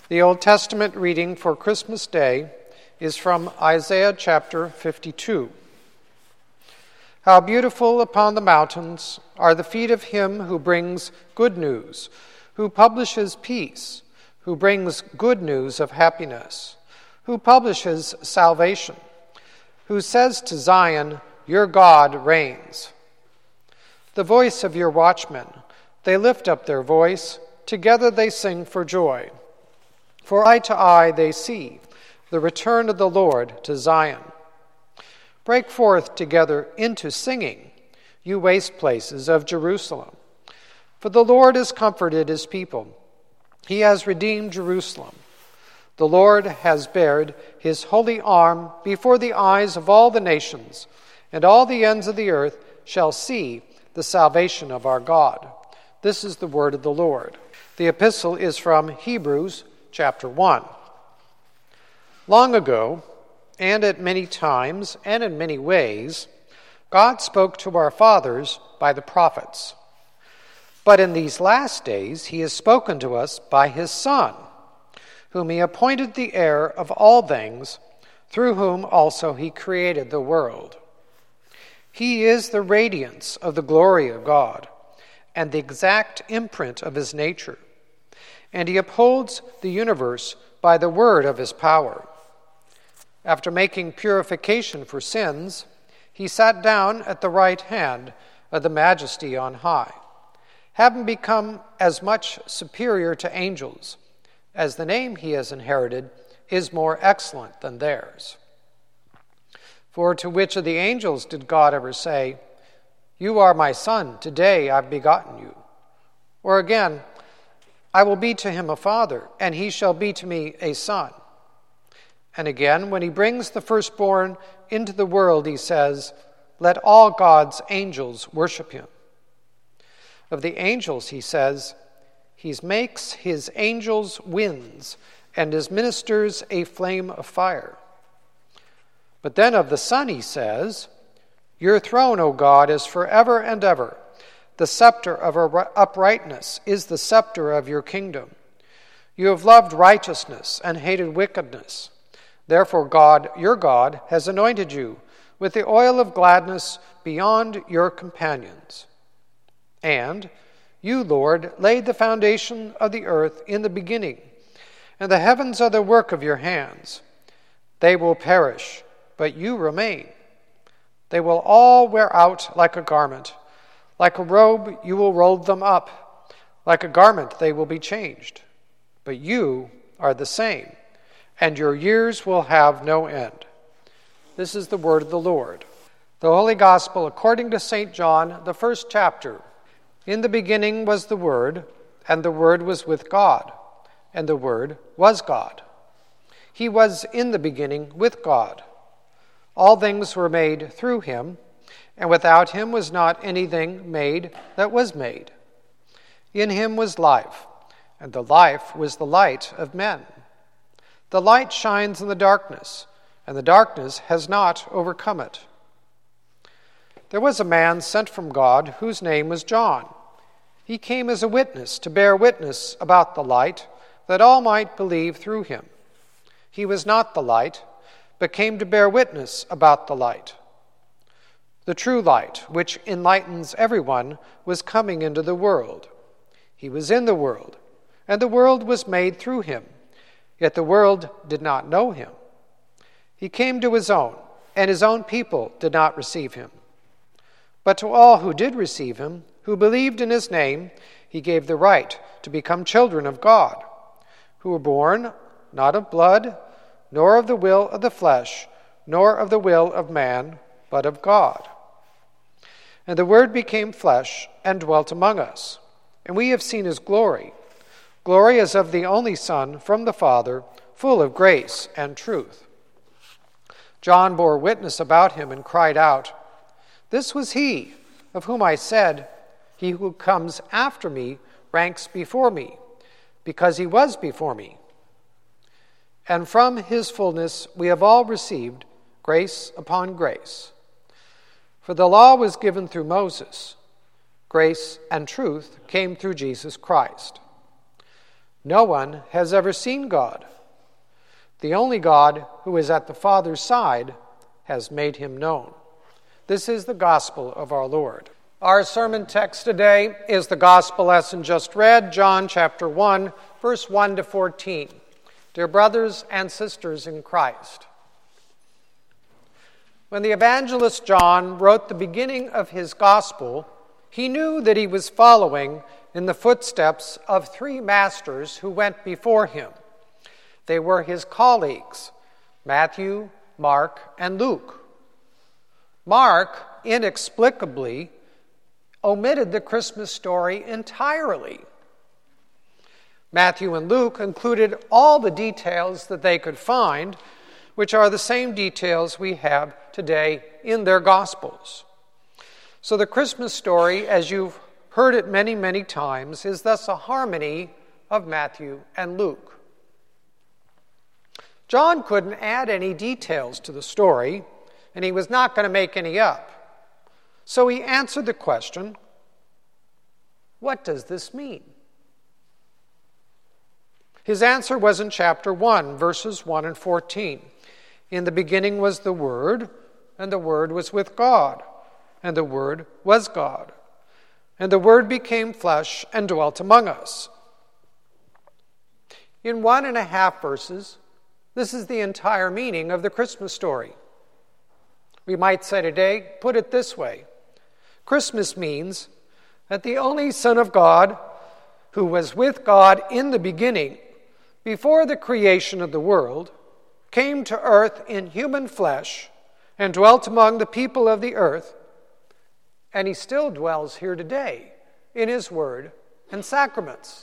The Old Testament reading for Christmas Day is from Isaiah chapter 52. How beautiful upon the mountains are the feet of him who brings good news, who publishes peace, who brings good news of happiness, who publishes salvation, who says to Zion, "Your God reigns." The voice of your watchmen, they lift up their voice, together they sing for joy. For eye to eye they see the return of the Lord to Zion. Break forth together into singing, you waste places of Jerusalem. For the Lord has comforted his people. He has redeemed Jerusalem. The Lord has bared his holy arm before the eyes of all the nations, and all the ends of the earth shall see the salvation of our God. This is the word of the Lord. The epistle is from Hebrews chapter 1. Long ago, and at many times and in many ways, God spoke to our fathers by the prophets. But in these last days he has spoken to us by his Son, whom he appointed the heir of all things, through whom also he created the world. He is the radiance of the glory of God, and the exact imprint of his nature, and he upholds the universe by the word of his power. After making purification for sins, he sat down at the right hand of the Majesty on high, having become as much superior to angels, as the name he has inherited is more excellent than theirs. For to which of the angels did God ever say, "You are my son, today I've begotten you"? Or again, "I will be to him a father, and he shall be to me a son"? And again, when he brings the firstborn into the world, he says, "Let all God's angels worship him." Of the angels, he says, "He makes his angels winds, and his ministers a flame of fire." But then of the Son he says, "Your throne, O God, is forever and ever. The scepter of uprightness is the scepter of your kingdom. You have loved righteousness and hated wickedness. Therefore God, your God, has anointed you with the oil of gladness beyond your companions. And you, Lord, laid the foundation of the earth in the beginning, and the heavens are the work of your hands. They will perish, but you remain. They will all wear out like a garment. Like a robe you will roll them up. Like a garment they will be changed. But you are the same, and your years will have no end." This is the word of the Lord. The Holy Gospel according to St. John, the first chapter. In the beginning was the Word, and the Word was with God, and the Word was God. He was in the beginning with God. All things were made through him, and without him was not anything made that was made. In him was life, and the life was the light of men. The light shines in the darkness, and the darkness has not overcome it. There was a man sent from God whose name was John. He came as a witness to bear witness about the light, that all might believe through him. He was not the light, but came to bear witness about the light. The true light, which enlightens everyone, was coming into the world. He was in the world, and the world was made through him, yet the world did not know him. He came to his own, and his own people did not receive him. But to all who did receive him, who believed in his name, he gave the right to become children of God, who were born not of blood, nor of the will of the flesh, nor of the will of man, but of God. And the Word became flesh and dwelt among us, and we have seen his glory. Glory as of the only Son from the Father, full of grace and truth. John bore witness about him and cried out, "This was he of whom I said, 'He who comes after me ranks before me, because he was before me.' And from his fullness we have all received grace upon grace. For the law was given through Moses. Grace and truth came through Jesus Christ. No one has ever seen God. The only God who is at the Father's side has made him known. This is the gospel of our Lord. Our sermon text today is the gospel lesson just read, John chapter 1, verse 1 to 14. Dear brothers and sisters in Christ, when the evangelist John wrote the beginning of his gospel, he knew that he was following in the footsteps of three masters who went before him. They were his colleagues, Matthew, Mark, and Luke. Mark, inexplicably, omitted the Christmas story entirely. Matthew and Luke included all the details that they could find, which are the same details we have today in their Gospels. So the Christmas story, as you've heard it many, many times, is thus a harmony of Matthew and Luke. John couldn't add any details to the story, and he was not going to make any up. So he answered the question, what does this mean? His answer was in chapter 1, verses 1 and 14. In the beginning was the Word, and the Word was with God, and the Word was God. And the Word became flesh and dwelt among us. In 1.5 verses, this is the entire meaning of the Christmas story. We might say today, put it this way. Christmas means that the only Son of God, who was with God in the beginning, before the creation of the world, came to earth in human flesh and dwelt among the people of the earth, and he still dwells here today in his word and sacraments.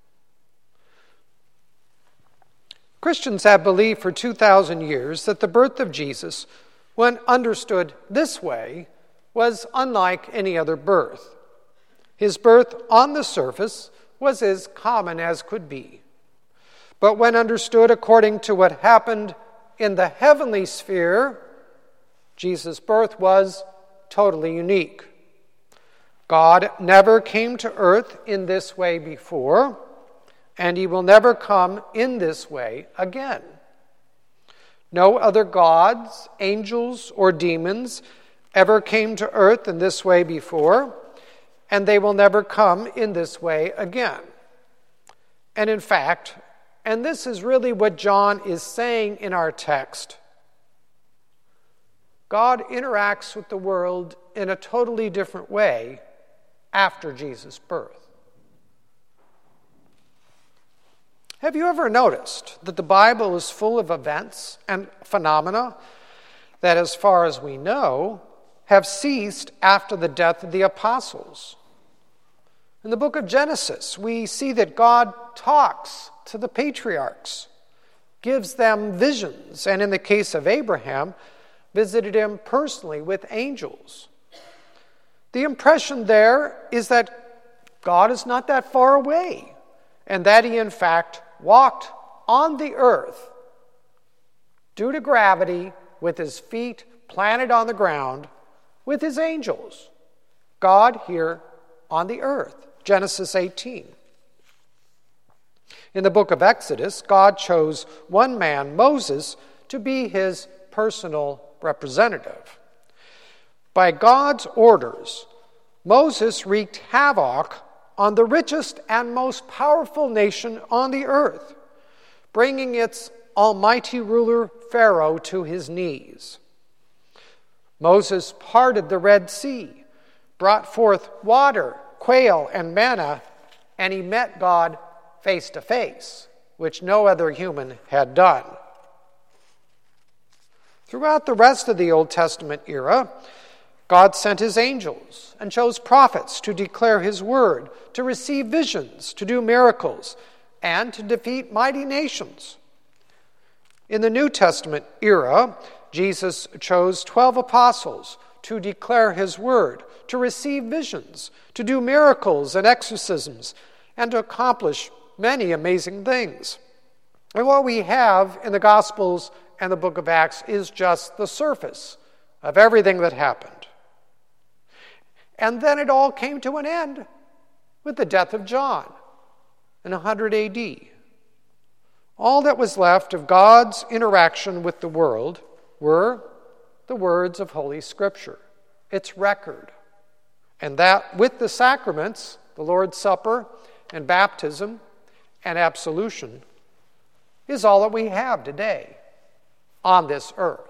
Christians have believed for 2,000 years that the birth of Jesus, when understood this way, was unlike any other birth. His birth on the surface was as common as could be. But when understood according to what happened in the heavenly sphere, Jesus' birth was totally unique. God never came to earth in this way before, and he will never come in this way again. No other gods, angels, or demons ever came to earth in this way before, and they will never come in this way again. And in fact, and this is really what John is saying in our text, God interacts with the world in a totally different way after Jesus' birth. Have you ever noticed that the Bible is full of events and phenomena that, as far as we know, have ceased after the death of the apostles? In the book of Genesis, we see that God talks to the patriarchs, gives them visions, and in the case of Abraham, visited him personally with angels. The impression there is that God is not that far away, and that he, in fact, walked on the earth due to gravity with his feet planted on the ground with his angels. God here on the earth. Genesis 18. In the book of Exodus, God chose one man, Moses, to be his personal representative. By God's orders, Moses wreaked havoc on the richest and most powerful nation on the earth, bringing its almighty ruler Pharaoh to his knees. Moses parted the Red Sea, brought forth water, quail, and manna, and he met God face to face, which no other human had done. Throughout the rest of the Old Testament era, God sent his angels and chose prophets to declare his word, to receive visions, to do miracles, and to defeat mighty nations. In the New Testament era, Jesus chose 12 apostles to declare his word, to receive visions, to do miracles and exorcisms, and to accomplish many amazing things. And what we have in the Gospels and the book of Acts is just the surface of everything that happened. And then it all came to an end with the death of John in 100 AD. All that was left of God's interaction with the world were the words of Holy Scripture, its record. And that with the sacraments, the Lord's Supper and baptism and absolution, is all that we have today on this earth.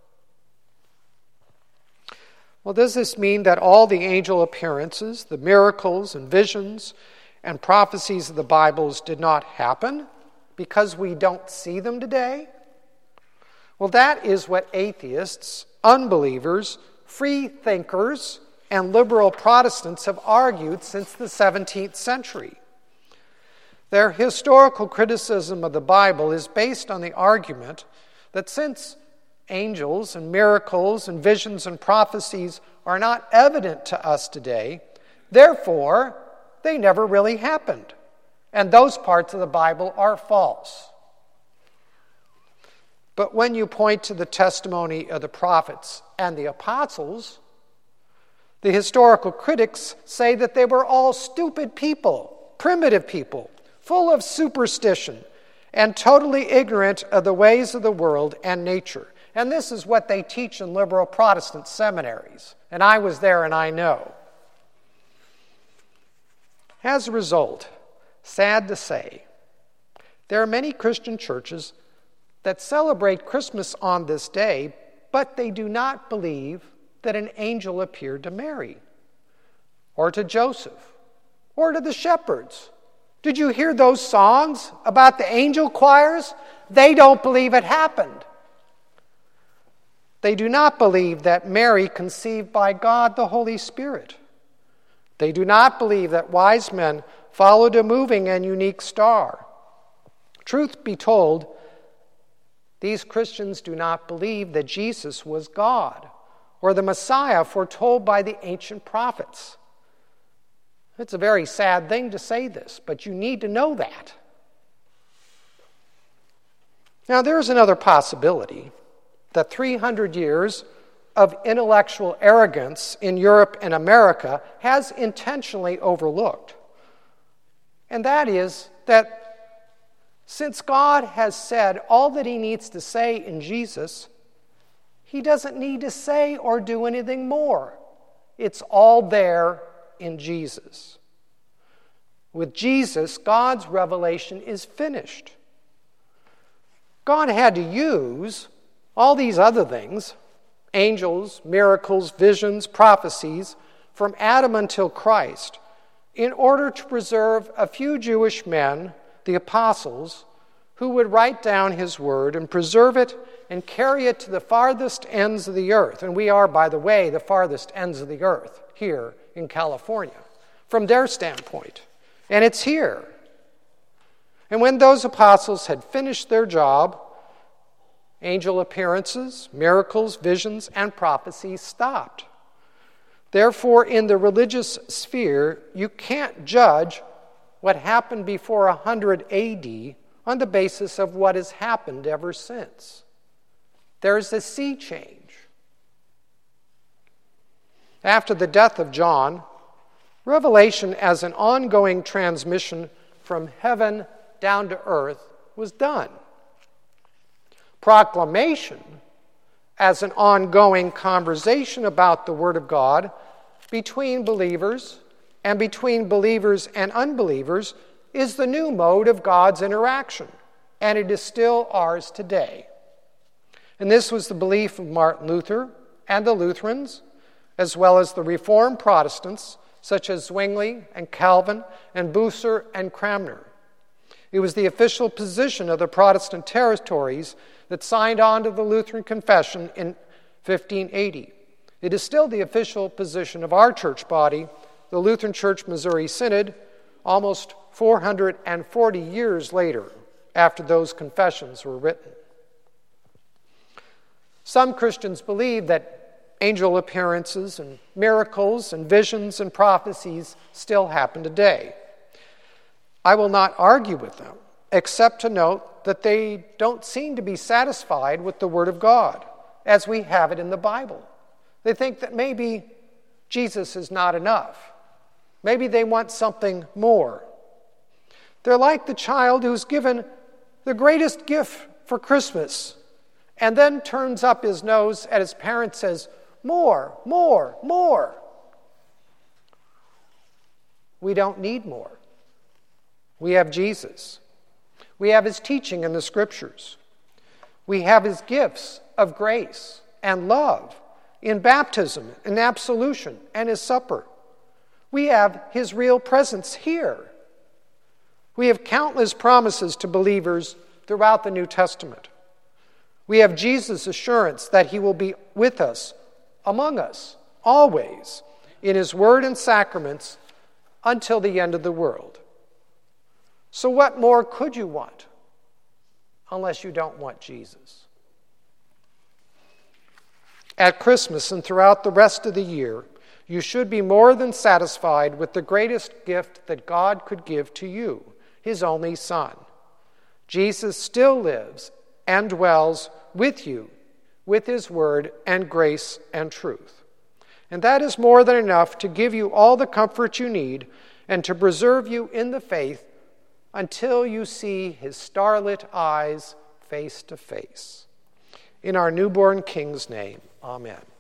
Well, does this mean that all the angel appearances, the miracles and visions and prophecies of the Bibles did not happen because we don't see them today? Well, that is what atheists, unbelievers, free thinkers, and liberal Protestants have argued since the 17th century. Their historical criticism of the Bible is based on the argument that since angels and miracles and visions and prophecies are not evident to us today, therefore, they never really happened. And those parts of the Bible are false. But when you point to the testimony of the prophets and the apostles, the historical critics say that they were all stupid people, primitive people, full of superstition, and totally ignorant of the ways of the world and nature. And this is what they teach in liberal Protestant seminaries. And I was there and I know. As a result, sad to say, there are many Christian churches that celebrate Christmas on this day, but they do not believe that an angel appeared to Mary, or to Joseph, or to the shepherds. Did you hear those songs about the angel choirs? They don't believe it happened. They do not believe that Mary conceived by God the Holy Spirit. They do not believe that wise men followed a moving and unique star. Truth be told, these Christians do not believe that Jesus was God or the Messiah foretold by the ancient prophets. It's a very sad thing to say this, but you need to know that. Now, there's another possibility that 300 years of intellectual arrogance in Europe and America has intentionally overlooked. And that is that since God has said all that he needs to say in Jesus, he doesn't need to say or do anything more. It's all there in Jesus. With Jesus, God's revelation is finished. God had to use all these other things, angels, miracles, visions, prophecies, from Adam until Christ, in order to preserve a few Jewish men, the apostles, who would write down his word and preserve it and carry it to the farthest ends of the earth. And we are, by the way, the farthest ends of the earth here in California, from their standpoint. And it's here. And when those apostles had finished their job, angel appearances, miracles, visions, and prophecies stopped. Therefore, in the religious sphere, you can't judge what happened before 100 AD on the basis of what has happened ever since. There's a sea change. After the death of John, revelation as an ongoing transmission from heaven down to earth was done. Proclamation as an ongoing conversation about the Word of God between believers and between believers and unbelievers is the new mode of God's interaction, and it is still ours today. And this was the belief of Martin Luther and the Lutherans, as well as the Reformed Protestants, such as Zwingli and Calvin and Bucer and Cranmer. It was the official position of the Protestant territories that signed on to the Lutheran Confession in 1580. It is still the official position of our church body, the Lutheran Church Missouri Synod, almost 440 years later after those confessions were written. Some Christians believe that angel appearances and miracles and visions and prophecies still happen today. I will not argue with them, except to note that they don't seem to be satisfied with the Word of God as we have it in the Bible. They think that maybe Jesus is not enough. Maybe they want something more. They're like the child who's given the greatest gift for Christmas, and then turns up his nose at his parents and says, more, more, more. We don't need more. We have Jesus. We have his teaching in the Scriptures. We have his gifts of grace and love in baptism and absolution and his supper. We have his real presence here. We have countless promises to believers throughout the New Testament. We have Jesus' assurance that he will be with us, among us, always, in his word and sacraments until the end of the world. So what more could you want unless you don't want Jesus? At Christmas and throughout the rest of the year, you should be more than satisfied with the greatest gift that God could give to you, his only Son. Jesus still lives and dwells with you, with his word and grace and truth. And that is more than enough to give you all the comfort you need and to preserve you in the faith until you see his starlit eyes face to face. In our newborn King's name, amen.